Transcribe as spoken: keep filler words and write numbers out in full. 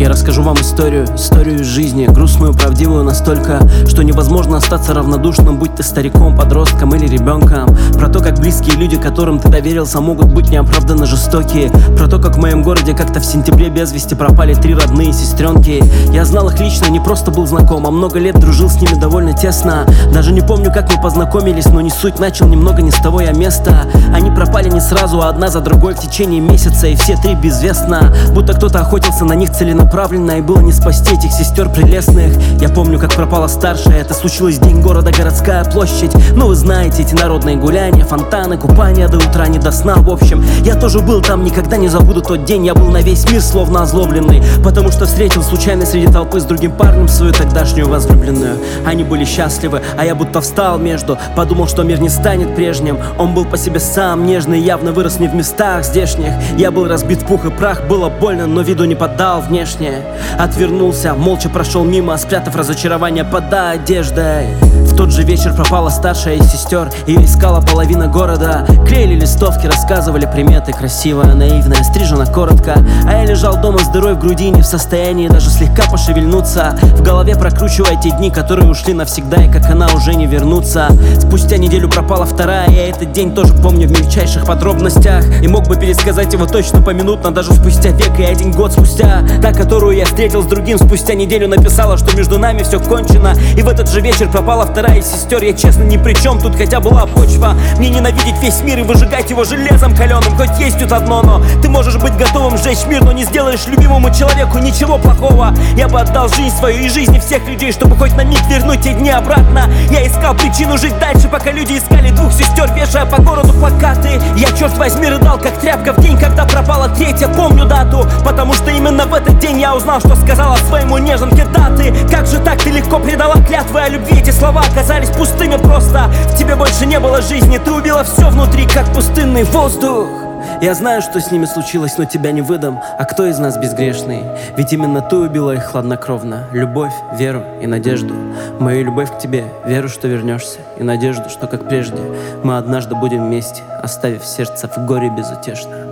расскажу вам историю, историю из жизни, грустную, правдивую настолько, что невозможно остаться равнодушным, будь ты стариком, подростком или ребенком. Про то, как близкие люди, которым ты доверился, могут быть неоправданно жестокие. Про то, как в моем городе как-то в сентябре без вести пропали три родные сестренки. Я знал их лично, не просто был знаком, а много лет дружил с ними довольно тесно. Даже не помню, как мы познакомились, но не суть, начал немного не с того я места. Они пропали не сразу, а одна за другой в течение месяца, и все три безвестно. Будто кто-то охотился на них целенаправленно, и было не спасти этих сестер прелестных. Я помню, как пропала старшая, это случилось в день города, городская площадь. Ну вы знаете, эти народные гуляния, фонтаны, купания до утра, не до сна. В общем, я тоже был там, никогда не забуду тот день. Я был на весь мир словно озлобленный, потому что встретил случайно среди толпы с другим парнем свою тогдашнюю возлюбленную. Они были счастливы, а я будто встал между. Подумал, что мир не станет прежним. Он был по себе сам нежный, явно вырос не в местах здешних. Я был разбит в пух и прах, было больно, но виду не поддал внешне. Отвернулся, молча прошел мимо, спрятав разочарование под одеждой. В тот же вечер пропала старшая из сестер, ее искала половина города. Клеили листовки, рассказывали приметы, красивая, наивная, стрижена коротко. А я лежал дома с дырой в груди, не в состоянии даже слегка пошевельнуться. В голове прокручивая те дни, которые ушли навсегда, и как она уже не вернутся. Спустя неделю пропала вторая, я этот день тоже помню в мельчайших подробностях. И мог бы пересказать его точно поминутно, даже спустя век и один год спустя. Та, которую я встретил с другим спустя неделю, написала, что между нами все кончено. И в этот же вечер пропала вторая из сестер. Я честно ни при чем, тут хотя была почва. Мне ненавидеть весь мир и выжигать его железом каленым. Хоть есть тут одно но: ты можешь быть готовым сжечь мир, но не сделаешь любимому человеку ничего плохого. Я бы отдал жизнь свою и жизни всех людей, чтобы хоть на миг вернуть те дни обратно. Я искал причину жить дальше, пока люди искали двух сестер, вешая по городу плакаты. Я, черт возьми, рыдал как тряпка в день, когда пропала третья. Помню дату, потому что именно в этот день я узнал, что сказала своему неженке: да ты, как же так, ты легко предала клятвы о любви. Эти слова оказались пустыми просто. В тебе больше не было жизни, ты убила все внутри, как пустынный воздух. Я знаю, что с ними случилось, но тебя не выдам. А кто из нас безгрешный? Ведь именно ты убила их хладнокровно. Любовь, веру и надежду. Мою любовь к тебе, веру, что вернешься, и надежду, что, как прежде, мы однажды будем вместе, оставив сердце в горе безутешно.